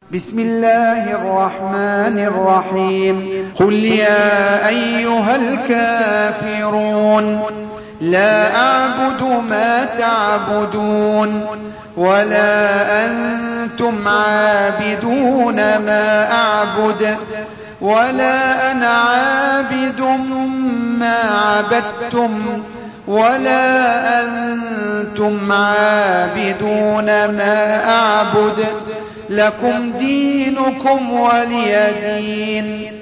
بسم الله الرحمن الرحيم قل يا أيها الكافرون لا أعبد ما تعبدون ولا أنتم عابدون ما أعبد ولا أنا عابد ما عبدتم ولا أنتم عابدون ما أعبد لكم دينكم ولي دين.